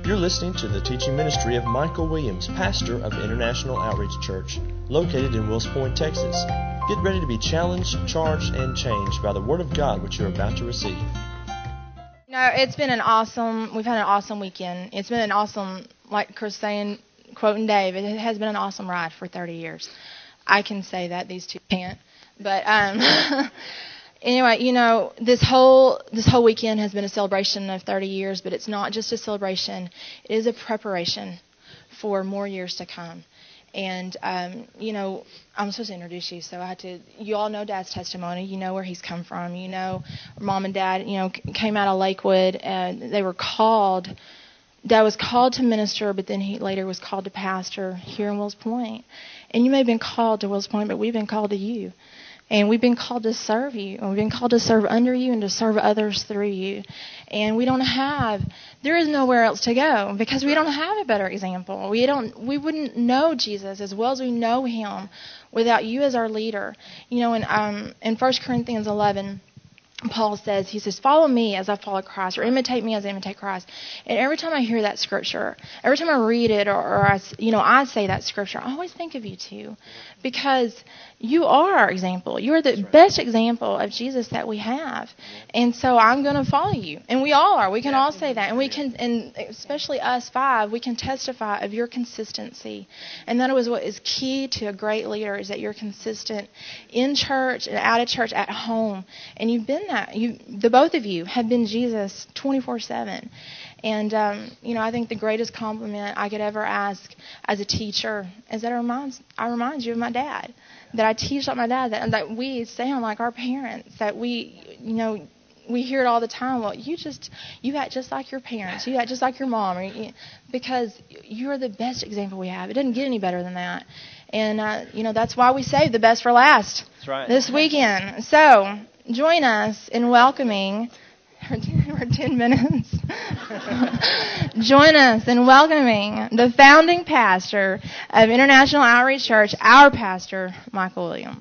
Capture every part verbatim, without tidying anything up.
You're listening to the teaching ministry of Michael Williams, pastor of International Outreach Church, located in Wills Point, Texas. Get ready to be challenged, charged, and changed by the Word of God which you're about to receive. You know, it's been an awesome, we've had an awesome weekend. It's been an awesome, like Chris saying, quoting Dave, it has been an awesome ride for thirty years. I can say that, these two can't. But um, anyway, you know, this whole this whole weekend has been a celebration of thirty years, but it's not just a celebration. It is a preparation for more years to come. And, um, you know, I'm supposed to introduce you, so I had to, you all know Dad's testimony. You know where he's come from. You know, Mom and Dad, you know, came out of Lakewood, and they were called. Dad was called to minister, but then he later was called to pastor here in Wills Point. And you may have been called to Wills Point, but we've been called to you. And we've been called to serve you. And we've been called to serve under you and to serve others through you. And we don't have, there is nowhere else to go because we don't have a better example. We don't, we wouldn't know Jesus as well as we know him without you as our leader. You know, in, um, in First Corinthians eleven, Paul says, he says, follow me as I follow Christ, or imitate me as I imitate Christ. And every time I hear that scripture, every time I read it, or, or I, you know, I say that scripture, I always think of you too, because you are our example. You are the best example of Jesus that we have. And so I'm going to follow you. And we all are. We can all say that. And we can, and especially us five, we can testify of your consistency. And that was what is key to a great leader, is that you're consistent in church and out of church, at home. And you've been that. You, the both of you have been Jesus twenty-four seven. And, um, you know, I think the greatest compliment I could ever ask as a teacher is that I remind, I remind you of my dad. That I teach like my dad, that, that we sound like our parents, that we, you know, we hear it all the time. Well, you just, you act just like your parents. You act just like your mom. Or you, because you're the best example we have. It doesn't get any better than that. And, uh, you know, that's why we save the best for last. That's right. This weekend. So join us in welcoming, for ten minutes, join us in welcoming the founding pastor of International Outreach Church, our pastor, Michael Williams.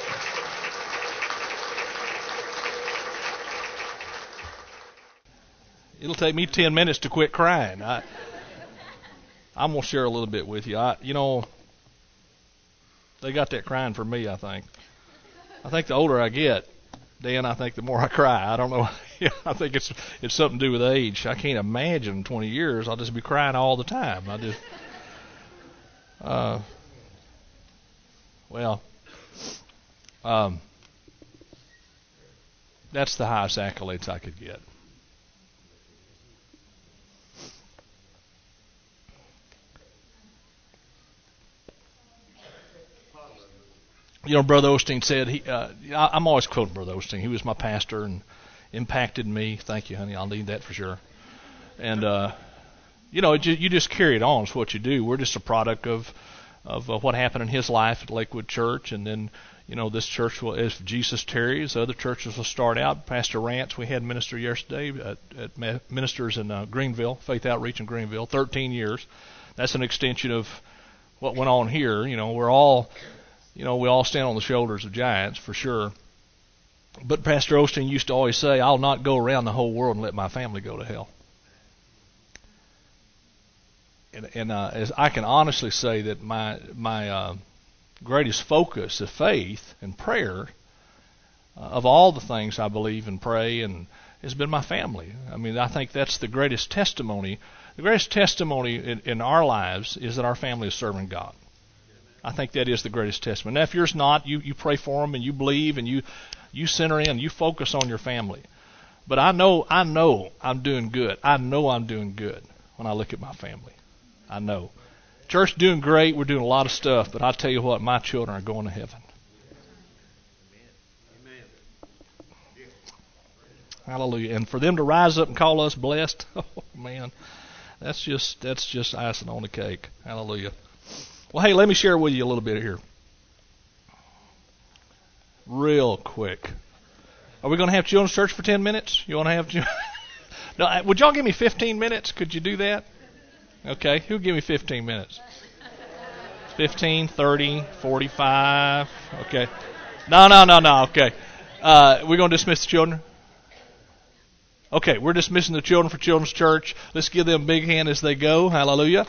It'll take me ten minutes to quit crying. I, I'm going to share a little bit with you. I, you know, they got that crying for me, I think. I think the older I get, Dan, I think the more I cry. I don't know. I think it's it's something to do with age. I can't imagine in twenty years I'll just be crying all the time. I just, uh, well, um, that's the highest accolades I could get. You know, Brother Osteen said, he, uh, I, I'm always quoting Brother Osteen. He was my pastor and impacted me. Thank you, honey. I'll need that for sure. And, uh, you know, it, you just carry it on. It's what you do. We're just a product of of uh, what happened in his life at Lakewood Church. And then, you know, this church, will, if Jesus tarries, other churches will start out. Pastor Rance, we had minister yesterday at, at ministers in uh, Greenville, Faith Outreach in Greenville, thirteen years. That's an extension of what went on here. You know, we're all... You know, we all stand on the shoulders of giants, for sure. But Pastor Osteen used to always say, I'll not go around the whole world and let my family go to hell. And, and uh, as I can honestly say that my my uh, greatest focus of faith and prayer, uh, of all the things I believe and pray, and has been my family. I mean, I think that's the greatest testimony. The greatest testimony in, in our lives is that our family is serving God. I think that is the greatest testament. Now, if yours not, you, you pray for them and you believe and you you center in, you focus on your family. But I know I know I'm doing good. I know I'm doing good when I look at my family. I know. Church doing great. We're doing a lot of stuff. But I tell you what, my children are going to heaven. Hallelujah. And for them to rise up and call us blessed, oh man, that's just that's just icing on the cake. Hallelujah. Well, hey, let me share with you a little bit here. Real quick. Are we going to have children's church for ten minutes? You want to have... No, would y'all give me fifteen minutes? Could you do that? Okay, who'll give me fifteen minutes? fifteen, thirty, forty-five. Okay. No, no, no, no, okay. Uh, we're going to dismiss the children? Okay, we're dismissing the children for Children's Church. Let's give them a big hand as they go. Hallelujah.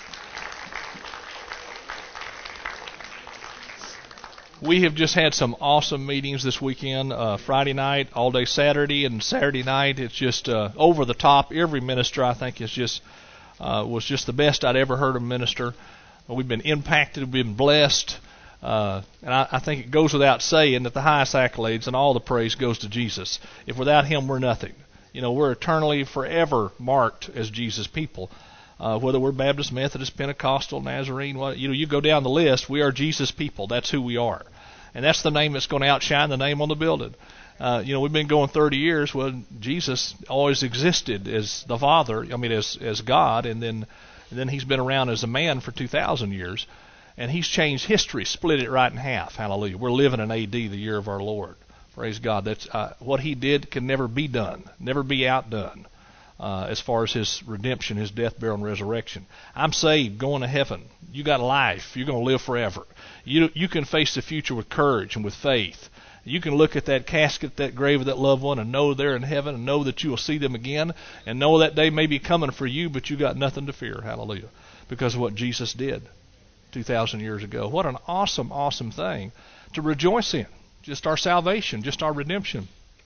We have just had some awesome meetings this weekend, uh, Friday night, all day Saturday, and Saturday night. It's just uh, over the top. Every minister, I think, is just uh, was just the best I'd ever heard a minister. We've been impacted, we've been blessed, uh, and I, I think it goes without saying that the highest accolades and all the praise goes to Jesus. If without Him, we're nothing. You know, we're eternally, forever marked as Jesus people. Uh, whether we're Baptist, Methodist, Pentecostal, Nazarene, what, you know, you go down the list, we are Jesus people. That's who we are. And that's the name that's going to outshine the name on the building. Uh, you know, we've been going thirty years. Well, Jesus always existed as the Father, I mean, as as God, and then and then He's been around as a man for two thousand years. And He's changed history, split it right in half. Hallelujah. We're living in A D, the year of our Lord. Praise God. That's uh, what He did can never be done, never be outdone. Uh, as far as His redemption, His death, burial, and resurrection. I'm saved, going to heaven. You got life. You're going to live forever. You you can face the future with courage and with faith. You can look at that casket, that grave of that loved one, and know they're in heaven, and know that you will see them again, and know that day may be coming for you, but you got nothing to fear. Hallelujah. Because of what Jesus did two thousand years ago. What an awesome, awesome thing to rejoice in. Just our salvation, just our redemption.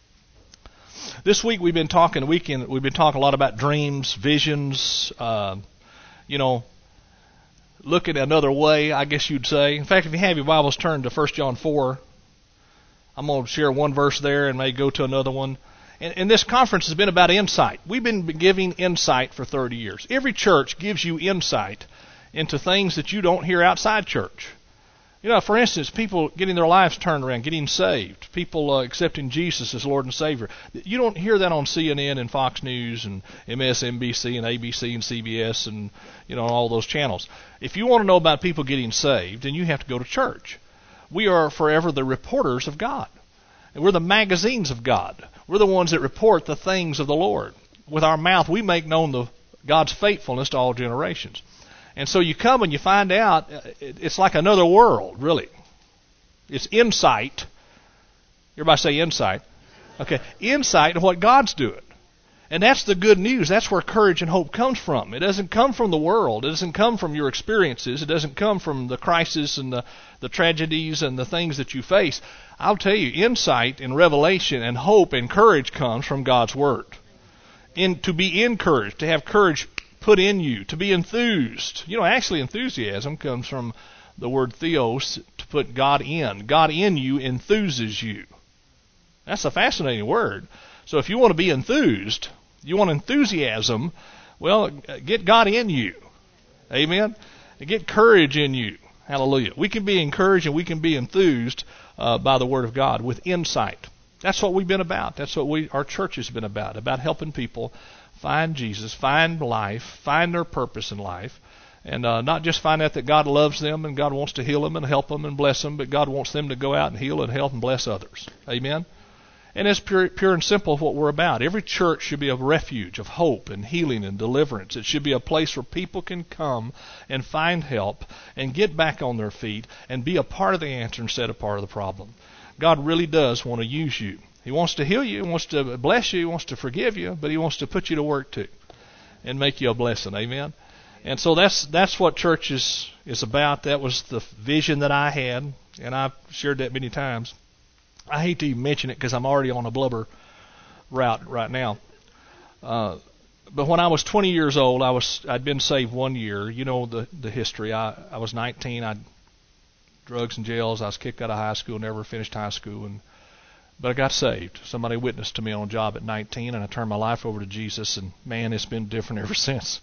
This week we've been talking, weekend we've been talking a lot about dreams, visions, uh, you know, looking another way, I guess you'd say. In fact, if you have your Bibles, turn to First John four. I'm going to share one verse there and may go to another one. And, and this conference has been about insight. We've been giving insight for thirty years. Every church gives you insight into things that you don't hear outside church. You know, for instance, people getting their lives turned around, getting saved, people uh, accepting Jesus as Lord and Savior. You don't hear that on C N N and Fox News and M S N B C and A B C and C B S and, you know, all those channels. If you want to know about people getting saved, then you have to go to church. We are forever the reporters of God. And we're the magazines of God. We're the ones that report the things of the Lord. With our mouth, we make known the God's faithfulness to all generations. And so you come and you find out, it's like another world, really. It's insight. Everybody say insight. Okay, insight into what God's doing. And that's the good news. That's where courage and hope comes from. It doesn't come from the world. It doesn't come from your experiences. It doesn't come from the crisis and the, the tragedies and the things that you face. I'll tell you, insight and revelation and hope and courage comes from God's Word. In, to be encouraged, to have courage put in you, to be enthused. You know, actually enthusiasm comes from the word theos, to put God in. God in you enthuses you. That's a fascinating word. So if you want to be enthused, you want enthusiasm, well, get God in you. Amen? Get courage in you. Hallelujah. We can be encouraged and we can be enthused uh, by the Word of God with insight. That's what we've been about. That's what we our church has been about, about helping people find Jesus, find life, find their purpose in life, and uh, not just find out that God loves them and God wants to heal them and help them and bless them, but God wants them to go out and heal and help and bless others. Amen? And it's pure, pure and simple what we're about. Every church should be a refuge of hope and healing and deliverance. It should be a place where people can come and find help and get back on their feet and be a part of the answer instead of part of the problem. God really does want to use you. He wants to heal you, He wants to bless you, He wants to forgive you, but He wants to put you to work too and make you a blessing. Amen? And so that's that's what church is, is about. That was the vision that I had, and I've shared that many times. I hate to even mention it because I'm already on a blubber route right now. Uh, but when I was twenty years old, I was I'd been saved one year. You know the the history. I, I was nineteen. I'd drugs and jails. I was kicked out of high school. Never finished high school, and but I got saved. Somebody witnessed to me on a job at nineteen, and I turned my life over to Jesus, and man, it's been different ever since.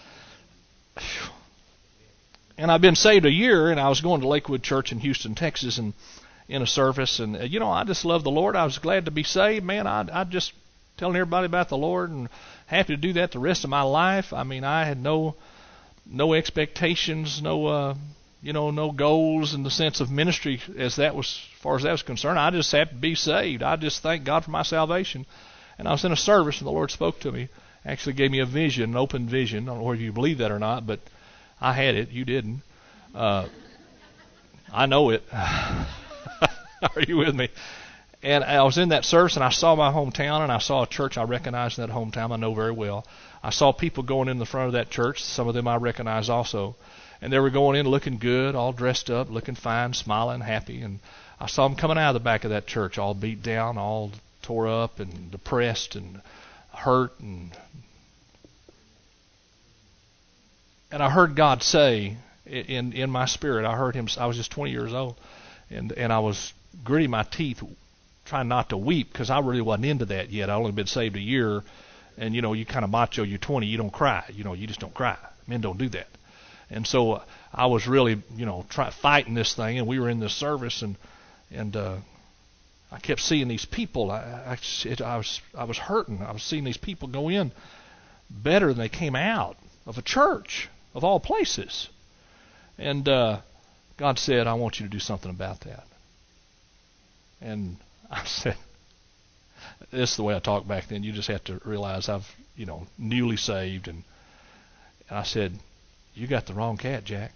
And I've been saved a year, and I was going to Lakewood Church in Houston, Texas, and in a service, and uh, you know, I just love the Lord. I was glad to be saved, man. I I just telling everybody about the Lord, and happy to do that the rest of my life. I mean, I had no no expectations, no uh, you know, no goals in the sense of ministry as that was, as far as that was concerned. I just had to be saved. I just thank God for my salvation. And I was in a service, and the Lord spoke to me. Actually gave me a vision, an open vision. I don't know whether you believe that or not, but I had it. You didn't. Uh, I know it. Are you with me? And I was in that service, and I saw my hometown, and I saw a church I recognized in that hometown I know very well. I saw people going in the front of that church. Some of them I recognized also. And they were going in looking good, all dressed up, looking fine, smiling, happy. And I saw them coming out of the back of that church, all beat down, all tore up and depressed and hurt. And, and I heard God say in, in my spirit, I heard him, I was just twenty years old, and, and I was gritting my teeth, trying not to weep, because I really wasn't into that yet. I'd only been saved a year, and, you know, you kind of macho, you're twenty, you don't cry. You know, you just don't cry. Men don't do that. And so uh, I was really, you know, try, fighting this thing, and we were in this service, and and uh, I kept seeing these people. I, I, it, I was I was hurting. I was seeing these people go in better than they came out of a church, of all places. And uh, God said, I want you to do something about that. And I said, this is the way I talked back then. You just have to realize I've, you know, newly saved. And, and I said, you got the wrong cat, Jack.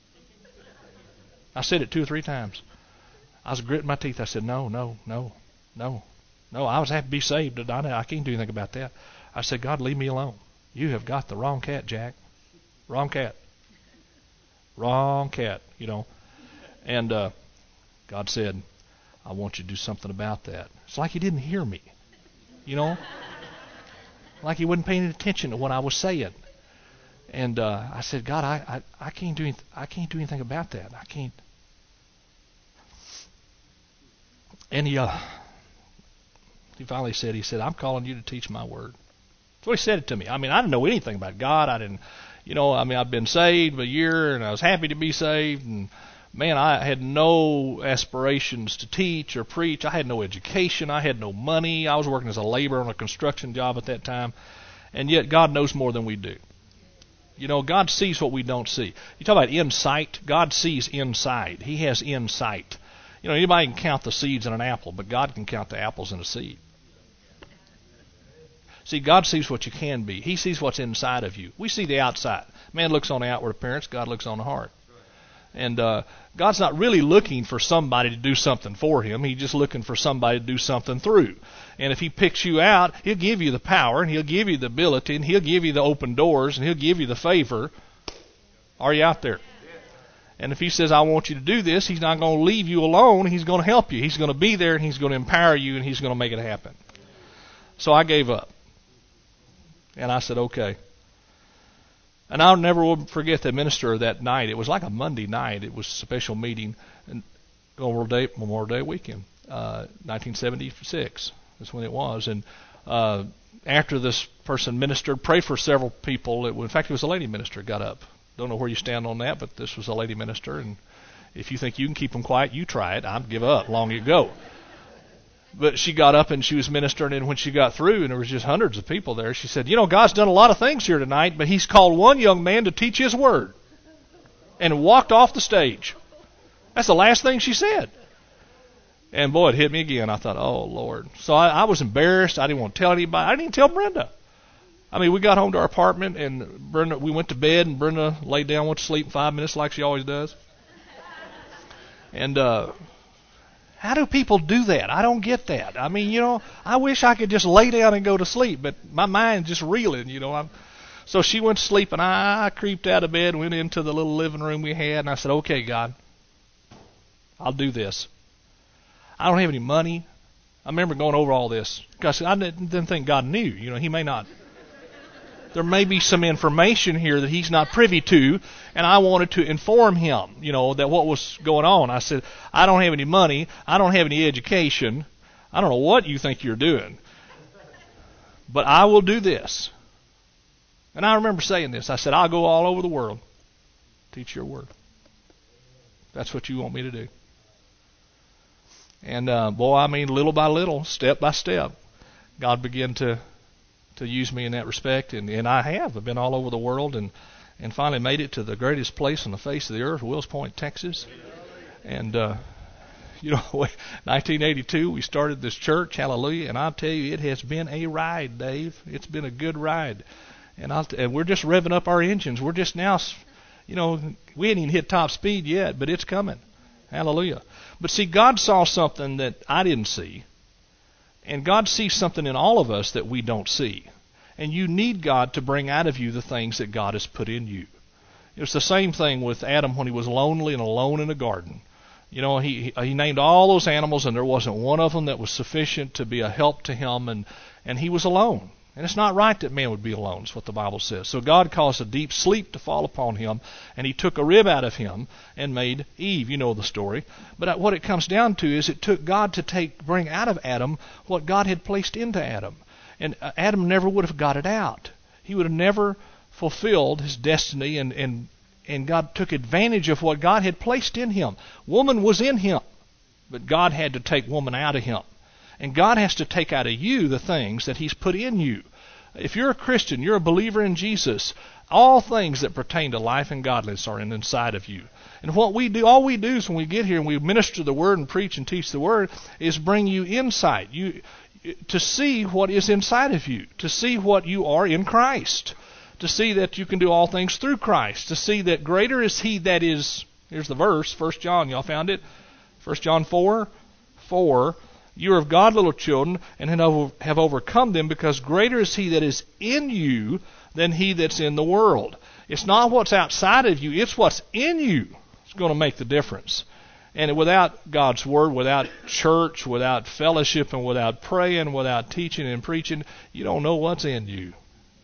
I said it two or three times. I was gritting my teeth. I said, no, no, no, no, no. I was happy to be saved. I, I can't do anything about that. I said, God, leave me alone. You have got the wrong cat, Jack. Wrong cat. Wrong cat, you know. And uh, God said, I want you to do something about that. It's like he didn't hear me, you know. Like he wasn't paying attention to what I was saying. And uh, I said, God, I, I, I can't do anyth- I can't do anything about that. I can't. And he uh, he finally said, he said, I'm calling you to teach my word. So he said it to me. I mean, I didn't know anything about God. I didn't, you know, I mean, I've been saved a year, and I was happy to be saved. And man, I had no aspirations to teach or preach. I had no education. I had no money. I was working as a laborer on a construction job at that time. And yet God knows more than we do. You know, God sees what we don't see. You talk about insight. God sees inside. He has insight. You know, anybody can count the seeds in an apple, but God can count the apples in a seed. See, God sees what you can be. He sees what's inside of you. We see the outside. Man looks on the outward appearance. God looks on the heart. And uh, God's not really looking for somebody to do something for him. He's just looking for somebody to do something through. And if he picks you out, he'll give you the power, and he'll give you the ability, and he'll give you the open doors, and he'll give you the favor. Are you out there? And if he says, I want you to do this, he's not going to leave you alone. He's going to help you. He's going to be there, and he's going to empower you, and he's going to make it happen. So I gave up. And I said, okay. And I'll never forget the minister that night. It was like a Monday night. It was a special meeting and Memorial Day, Memorial Day weekend, uh, nineteen seventy-six. That's when it was. And uh, after this person ministered, prayed for several people. It, in fact, it was a lady minister got up. Don't know where you stand on that, but this was a lady minister. And if you think you can keep them quiet, you try it. I'd give up long ago. But she got up and she was ministering, and when she got through, and there was just hundreds of people there, she said, you know, God's done a lot of things here tonight, but he's called one young man to teach his word. And walked off the stage. That's the last thing she said. And boy, it hit me again. I thought, oh, Lord. So I, I was embarrassed. I didn't want to tell anybody. I didn't even tell Brenda. I mean, we got home to our apartment, and Brenda, we went to bed, and Brenda laid down, went to sleep in five minutes like she always does. And, uh... how do people do that? I don't get that. I mean, you know, I wish I could just lay down and go to sleep, but my mind's just reeling, you know. I'm, so she went to sleep, and I creeped out of bed and went into the little living room we had, and I said, okay, God, I'll do this. I don't have any money. I remember going over all this because I didn't, didn't think God knew. You know, he may not. There may be some information here that he's not privy to, and I wanted to inform him, you know, that what was going on. I said, I don't have any money. I don't have any education. I don't know what you think you're doing, but I will do this. And I remember saying this. I said, I'll go all over the world, teach your word. That's what you want me to do. And, uh, boy, I mean, little by little, step by step, God began to to use me in that respect, and, and I have. I've been all over the world, and, and finally made it to the greatest place on the face of the earth, Wills Point, Texas. And, uh, you know, nineteen eighty-two, we started this church, hallelujah, and I'll tell you, it has been a ride, Dave. It's been a good ride. And, I'll t- and we're just revving up our engines. We're just now, you know, we ain't even hit top speed yet, but it's coming. Hallelujah. But see, God saw something that I didn't see. And God sees something in all of us that we don't see. And you need God to bring out of you the things that God has put in you. It was the same thing with Adam when he was lonely and alone in a garden. You know, he he named all those animals, and there wasn't one of them that was sufficient to be a help to him, and, and he was alone. And it's not right that man would be alone, is what the Bible says. So God caused a deep sleep to fall upon him, and he took a rib out of him and made Eve. You know the story. But what it comes down to is it took God to take bring out of Adam what God had placed into Adam. And Adam never would have got it out. He would have never fulfilled his destiny, and, and, and God took advantage of what God had placed in him. Woman was in him, but God had to take woman out of him. And God has to take out of you the things that he's put in you. If you're a Christian, you're a believer in Jesus, all things that pertain to life and godliness are inside of you. And what we do, all we do is when we get here and we minister the Word and preach and teach the Word, is bring you insight, you to see what is inside of you, to see what you are in Christ, to see that you can do all things through Christ, to see that greater is he that is, here's the verse, First John, y'all found it? First John four, four, you are of God, little children, and have overcome them, because greater is he that is in you than he that's in the world. It's not what's outside of you, it's what's in you that's going to make the difference. And without God's Word, without church, without fellowship, and without praying, without teaching and preaching, you don't know what's in you.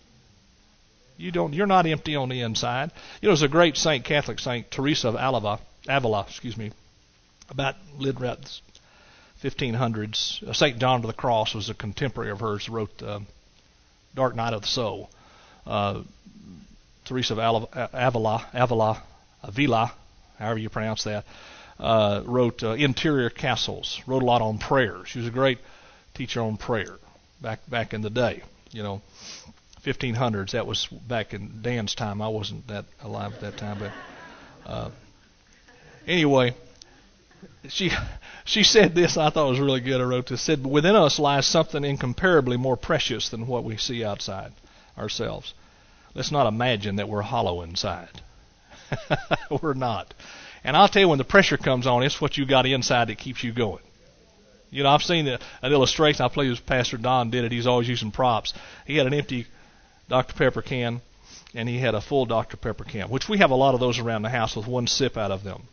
You don't. You're not empty on the inside. You know, there's a great saint, Catholic saint, Teresa of Avila, Avila, excuse me, about lived around fifteen hundreds. Saint John of the Cross was a contemporary of hers. Wrote uh, Dark Night of the Soul. Uh, Teresa of Avila, Avila, Avila, however you pronounce that, uh, wrote uh, Interior Castles. Wrote a lot on prayer. She was a great teacher on prayer back back in the day. You know, fifteen hundreds. That was back in Dan's time. I wasn't that alive at that time, but uh, anyway. She she said this, I thought it was really good. I wrote this. Said, within us lies something incomparably more precious than what we see outside ourselves. Let's not imagine that we're hollow inside. We're not. And I'll tell you, when the pressure comes on, it's what you got inside that keeps you going. You know, I've seen the, an illustration. I believe it was Pastor Don did it. He's always using props. He had an empty Doctor Pepper can, and he had a full Doctor Pepper can, which we have a lot of those around the house with one sip out of them.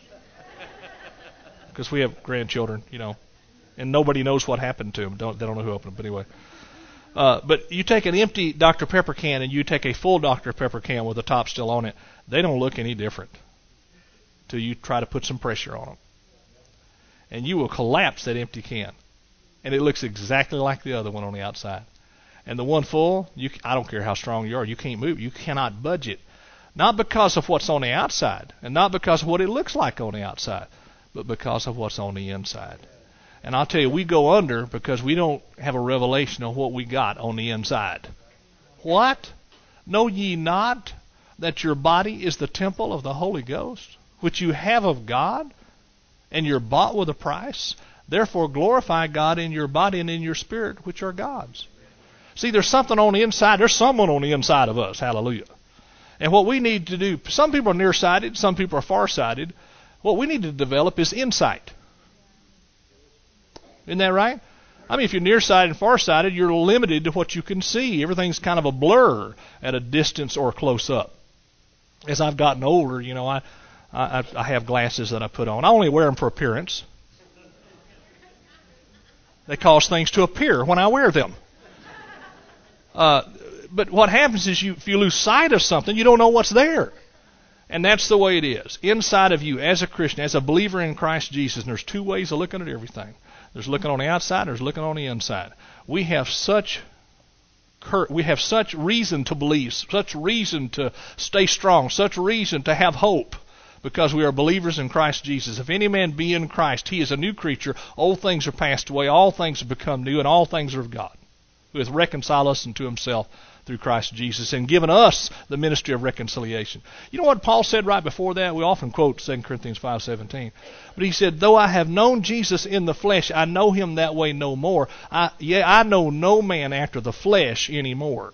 Because we have grandchildren, you know, and nobody knows what happened to them. Don't, they don't know who opened them, but anyway. Uh, but you take an empty Doctor Pepper can and you take a full Doctor Pepper can with the top still on it, they don't look any different till you try to put some pressure on them. And you will collapse that empty can. And it looks exactly like the other one on the outside. And the one full, you, I don't care how strong you are, you can't move. You cannot budge it. Not because of what's on the outside, and not because of what it looks like on the outside, but because of what's on the inside. And I'll tell you, we go under because we don't have a revelation of what we got on the inside. What? Know ye not that your body is the temple of the Holy Ghost, which you have of God, and you're bought with a price? Therefore glorify God in your body and in your spirit, which are God's. See, there's something on the inside. There's someone on the inside of us. Hallelujah. And what we need to do, some people are nearsighted, some people are farsighted. What we need to develop is insight. Isn't that right? I mean, if you're nearsighted and farsighted, you're limited to what you can see. Everything's kind of a blur at a distance or close up. As I've gotten older, you know, I, I, I have glasses that I put on. I only wear them for appearance. They cause things to appear when I wear them. Uh, but what happens is you, if you lose sight of something, you don't know what's there. And that's the way it is. Inside of you, as a Christian, as a believer in Christ Jesus, and there's two ways of looking at everything. There's looking on the outside, and there's looking on the inside. We have such we have such reason to believe, such reason to stay strong, such reason to have hope, because we are believers in Christ Jesus. If any man be in Christ, he is a new creature. Old things are passed away, all things have become new, and all things are of God, who hath reconciled us unto himself through Christ Jesus, and given us the ministry of reconciliation. You know what Paul said right before that? We often quote Second Corinthians five seventeen. But he said, though I have known Jesus in the flesh, I know him that way no more. I, yeah, I know no man after the flesh anymore.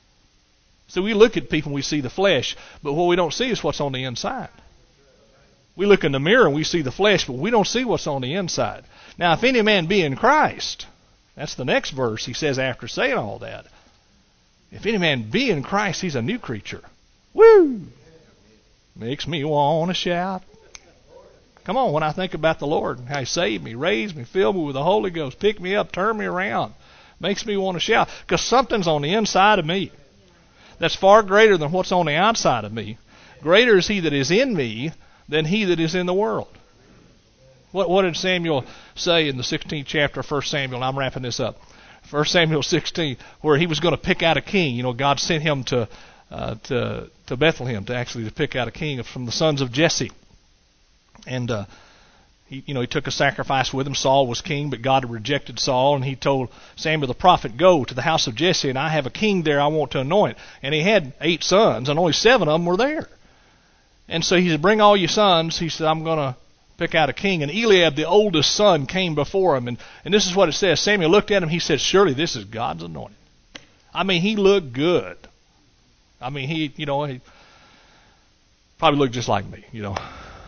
So we look at people and we see the flesh, but what we don't see is what's on the inside. We look in the mirror and we see the flesh, but we don't see what's on the inside. Now, if any man be in Christ, that's the next verse he says after saying all that. If any man be in Christ, he's a new creature. Woo! Makes me want to shout. Come on, when I think about the Lord and how He saved me, raised me, filled me with the Holy Ghost, picked me up, turned me around, makes me want to shout. Because something's on the inside of me that's far greater than what's on the outside of me. Greater is He that is in me than he that is in the world. What, what did Samuel say in the sixteenth chapter of First Samuel? And I'm wrapping this up. First Samuel sixteen, where he was going to pick out a king. You know, God sent him to uh, to to Bethlehem to actually to pick out a king from the sons of Jesse. And uh, he, you know, he took a sacrifice with him. Saul was king, but God had rejected Saul, and he told Samuel the prophet, "Go to the house of Jesse, and I have a king there I want to anoint." And he had eight sons, and only seven of them were there. And so he said, "Bring all your sons." He said, "I'm going to pick out a king." And Eliab, the oldest son, came before him. And, and this is what it says. Samuel looked at him. He said, "Surely this is God's anointed." I mean, he looked good. I mean, he, you know, he probably looked just like me, you know.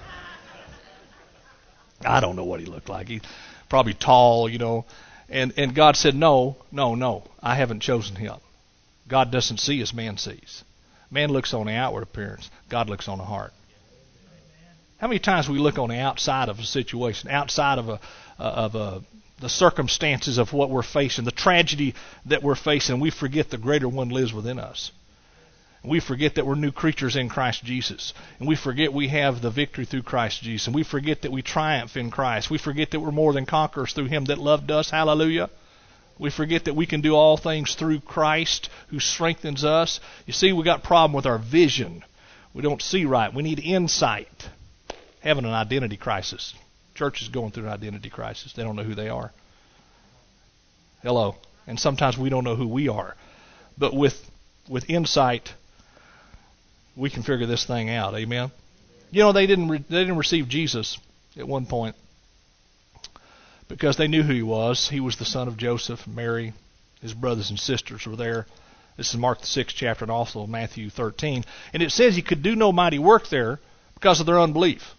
I don't know what he looked like. He probably tall, you know. And, and God said, no, no, no, I haven't chosen him. God doesn't see as man sees. Man looks on the outward appearance. God looks on the heart. How many times we look on the outside of a situation, outside of a of a the circumstances of what we're facing, the tragedy that we're facing, we forget the greater one lives within us. We forget that we're new creatures in Christ Jesus. And we forget we have the victory through Christ Jesus. And we forget that we triumph in Christ. We forget that we're more than conquerors through Him that loved us. Hallelujah. We forget that we can do all things through Christ who strengthens us. You see, we got a problem with our vision. We don't see right. We need insight. Having an identity crisis. Church is going through an identity crisis. They don't know who they are. Hello. And sometimes we don't know who we are. But with with insight, we can figure this thing out. Amen. You know, they didn't re- they didn't receive Jesus at one point because they knew who He was. He was the son of Joseph, Mary, His brothers and sisters were there. This is Mark the sixth chapter and also Matthew thirteen. And it says He could do no mighty work there because of their unbelief.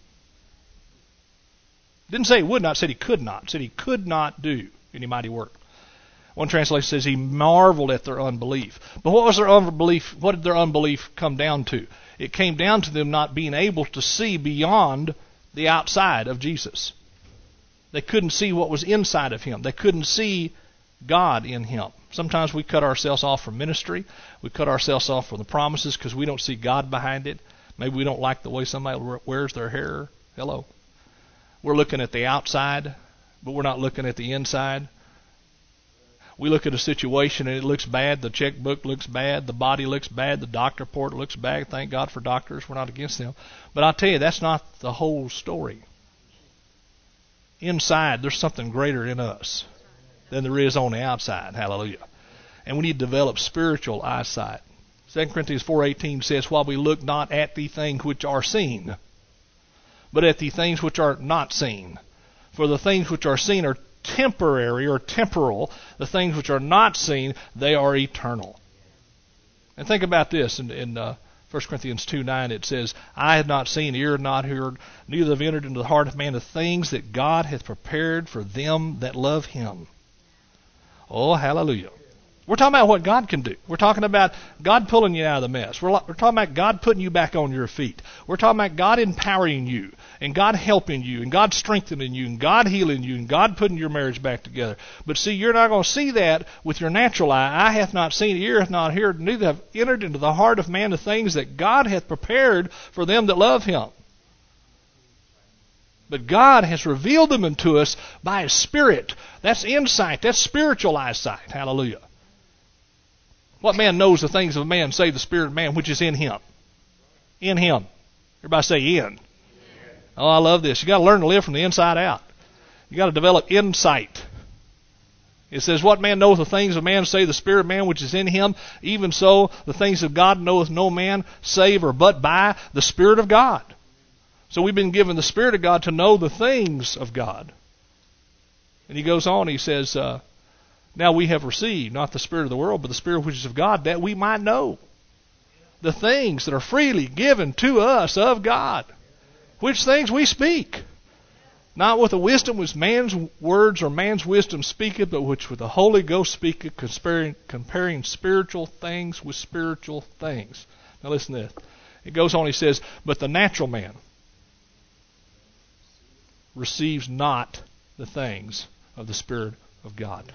It didn't say He would not, it said He could not. It said He could not do any mighty work. One translation says He marveled at their unbelief. But what was their unbelief? What did their unbelief come down to? It came down to them not being able to see beyond the outside of Jesus. They couldn't see what was inside of Him. They couldn't see God in Him. Sometimes we cut ourselves off from ministry. We cut ourselves off from the promises because we don't see God behind it. Maybe we don't like the way somebody wears their hair. Hello. We're looking at the outside, but we're not looking at the inside. We look at a situation and it looks bad. The checkbook looks bad. The body looks bad. The doctor report looks bad. Thank God for doctors. We're not against them. But I'll tell you, that's not the whole story. Inside, there's something greater in us than there is on the outside. Hallelujah. And we need to develop spiritual eyesight. Second Corinthians four eighteen says, "While we look not at the things which are seen, but at the things which are not seen. For the things which are seen are temporary or temporal. The things which are not seen, they are eternal." And think about this. In, in uh, First Corinthians two nine, it says, "Eye have not seen, ear have not heard, neither have entered into the heart of man the things that God hath prepared for them that love Him." Oh, hallelujah. We're talking about what God can do. We're talking about God pulling you out of the mess. We're, we're talking about God putting you back on your feet. We're talking about God empowering you and God helping you and God strengthening you and God healing you and God putting your marriage back together. But see, you're not going to see that with your natural eye. Eye hath not seen, ear hath not heard, neither have entered into the heart of man the things that God hath prepared for them that love Him. But God has revealed them unto us by His Spirit. That's insight. That's spiritual eyesight. Hallelujah. What man knows the things of a man, save the spirit of man, which is in him? In him. Everybody say in. Oh, I love this. You got to learn to live from the inside out. You got to develop insight. It says, "What man knoweth the things of man, save the spirit of man, which is in him? Even so, the things of God knoweth no man, save or but by the Spirit of God." So we've been given the Spirit of God to know the things of God. And he goes on, he says, uh, "Now we have received not the spirit of the world, but the Spirit which is of God, that we might know the things that are freely given to us of God." which things we speak. Not with the wisdom which man's words or man's wisdom speaketh, but which with the Holy Ghost speaketh, comparing, comparing spiritual things with spiritual things. Now listen to this. It goes on, he says, but the natural man receives not the things of the Spirit of God.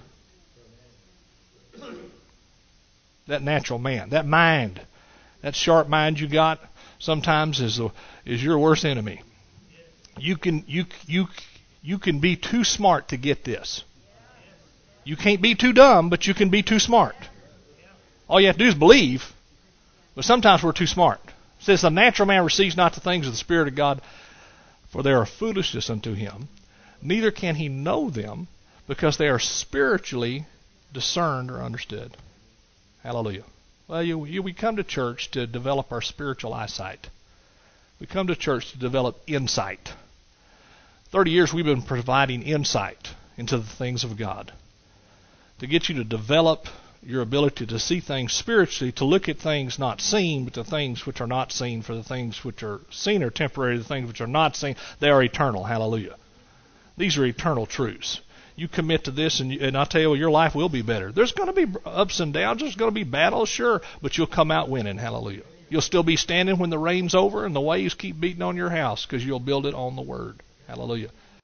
That natural man, that mind, that sharp mind you got, sometimes is the, is your worst enemy. You can you you you can be too smart to get this. You can't be too dumb, but you can be too smart. All you have to do is believe, but sometimes we're too smart. It says the natural man receives not the things of the Spirit of God, for they are foolishness unto him. Neither can he know them, because they are spiritually discerned or understood. Hallelujah. Well, you, you, we come to church to develop our spiritual eyesight. We come to church to develop insight. Thirty years we've been providing insight into the things of God, to get you to develop your ability to see things spiritually, to look at things not seen, but the things which are not seen, for the things which are seen are temporary, the things which are not seen, they are eternal. Hallelujah. These are eternal truths. You commit to this, and, you, and I tell you, your life will be better. There's going to be ups and downs. There's going to be battles, sure, but you'll come out winning. Hallelujah. You'll still be standing when the rain's over and the waves keep beating on your house, because you'll build it on the Word. Hallelujah.